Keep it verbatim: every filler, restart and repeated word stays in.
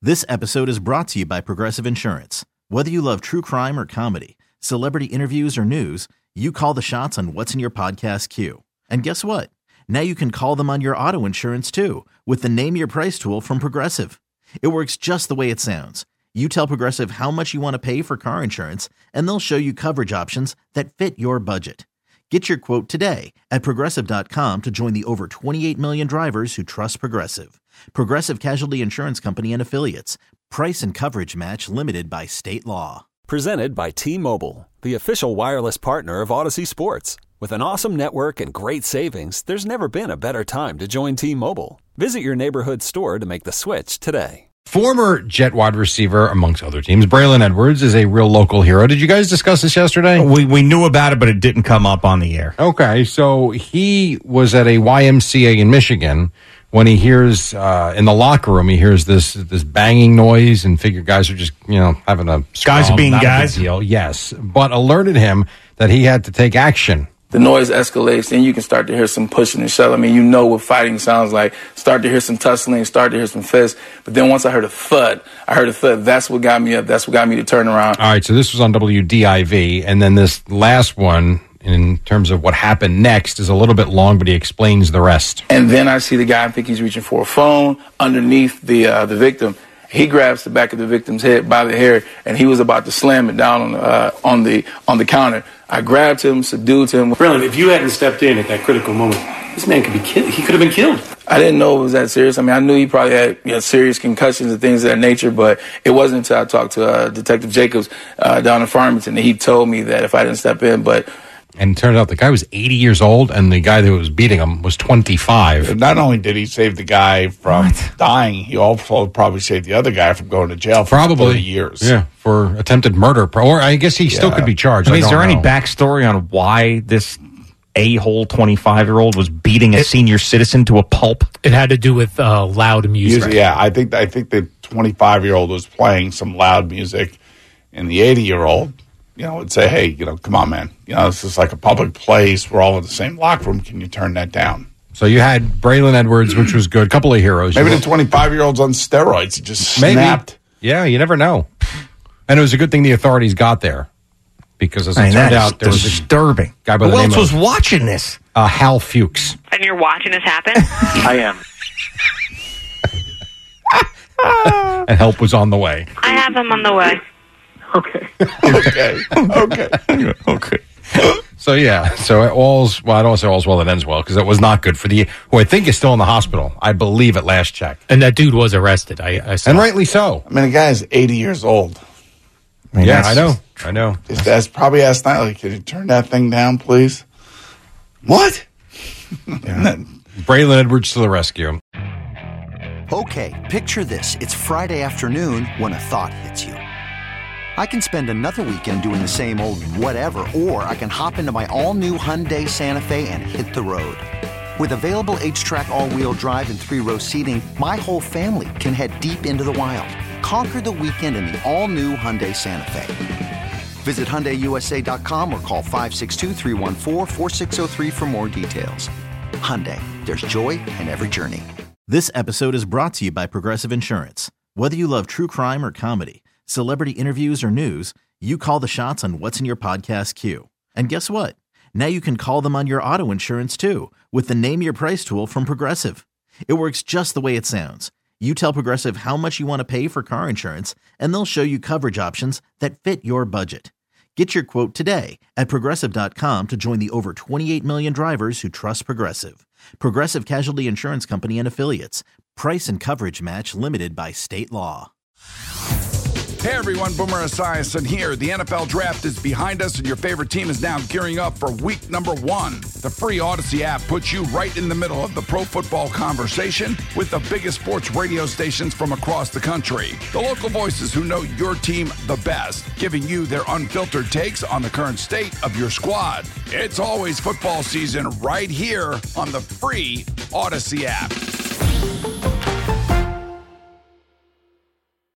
This episode is brought to you by Progressive Insurance. Whether you love true crime or comedy, celebrity interviews or news, you call the shots on what's in your podcast queue. And guess what? Now you can call them on your auto insurance too with the Name Your Price tool from Progressive. It works just the way it sounds. You tell Progressive how much you want to pay for car insurance, and they'll show you coverage options that fit your budget. Get your quote today at Progressive dot com to join the over twenty-eight million drivers who trust Progressive. Progressive Casualty Insurance Company and Affiliates. Price and coverage match limited by state law. Presented by T-Mobile, the official wireless partner of Odyssey Sports. With an awesome network and great savings, there's never been a better time to join T-Mobile. Visit your neighborhood store to make the switch today. Former Jet wide receiver, amongst other teams, Braylon Edwards is a real local hero. Did you guys discuss this yesterday? We we knew about it, but it didn't come up on the air. Okay, so he was at a Y M C A in Michigan when he hears, uh, in the locker room, he hears this this banging noise and figure guys are just, you know, having a scrum. Guys are being Not a big guys? deal. Yes, but alerted him that he had to take action. The noise escalates, then you can start to hear some pushing and shoving. I mean, you know what fighting sounds like. Start to hear some tussling, start to hear some fists. But then once I heard a thud, I heard a thud. That's what got me up. That's what got me to turn around. All right, so this was on W D I V, and then this last one, in terms of what happened next, is a little bit long, but he explains the rest. And then I see the guy, I think he's reaching for a phone underneath the uh, the victim. He grabs the back of the victim's head by the hair, and he was about to slam it down on the uh, on the on the counter. I grabbed him, subdued him. Braylon, if you hadn't stepped in at that critical moment, this man could be killed. He could have been killed. I didn't know it was that serious. I mean, I knew he probably had you know, serious concussions and things of that nature, but it wasn't until I talked to uh, Detective Jacobs uh, down in Farmington that he told me that if I didn't step in, but... And it turned out the guy was eighty years old, and the guy that was beating him was twenty-five. Not only did he save the guy from what? dying, he also probably saved the other guy from going to jail for probably thirty years. Yeah, for attempted murder. Or I guess he still yeah. could be charged. I mean, I is there know. any backstory on why this a-hole twenty-five-year-old was beating a it, senior citizen to a pulp? It had to do with uh, loud music. music. Yeah, I think I think the twenty-five-year-old was playing some loud music, and the eighty-year-old... you know, would say, hey, you know, come on, man. You know, this is like a public place. We're all in the same locker room. Can you turn that down? So you had Braylon Edwards, which was good. A couple of heroes. Maybe the twenty-five-year-old's on steroids. He just Maybe. snapped. Yeah, you never know. And it was a good thing the authorities got there. Because as it I mean, turned that out, there was disturbing. a guy by Who the name else was of, watching this? Uh, Hal Fuchs. And you're watching this happen? I am. And help was on the way. I have him on the way. Okay. okay. Okay. Okay. So, yeah. So, it all's, well, I don't say all's well that ends well, because it was not good for the, who I think is still in the hospital, I believe, at last check. And that dude was arrested. I, I saw. And rightly so. I mean, the guy is eighty years old. I mean, yeah, I know. I know. His dad's probably asked nightly, can you turn that thing down, please? What? Yeah. Braylon Edwards to the rescue. Okay, picture this. It's Friday afternoon when a thought hits you. I can spend another weekend doing the same old whatever, or I can hop into my all-new Hyundai Santa Fe and hit the road. With available H-Track all-wheel drive and three-row seating, my whole family can head deep into the wild. Conquer the weekend in the all-new Hyundai Santa Fe. Visit Hyundai U S A dot com or call five six two, three one four, four six zero three for more details. Hyundai, there's joy in every journey. This episode is brought to you by Progressive Insurance. Whether you love true crime or comedy, celebrity interviews or news, you call the shots on what's in your podcast queue. And guess what? Now you can call them on your auto insurance too with the Name Your Price tool from Progressive. It works just the way it sounds. You tell Progressive how much you want to pay for car insurance, and they'll show you coverage options that fit your budget. Get your quote today at Progressive dot com to join the over twenty-eight million drivers who trust Progressive. Progressive Casualty Insurance Company and Affiliates. Price and coverage match limited by state law. Hey everyone, Boomer Esiason here. The N F L Draft is behind us and your favorite team is now gearing up for week number one. The free Odyssey app puts you right in the middle of the pro football conversation with the biggest sports radio stations from across the country. The local voices who know your team the best, giving you their unfiltered takes on the current state of your squad. It's always football season right here on the free Odyssey app.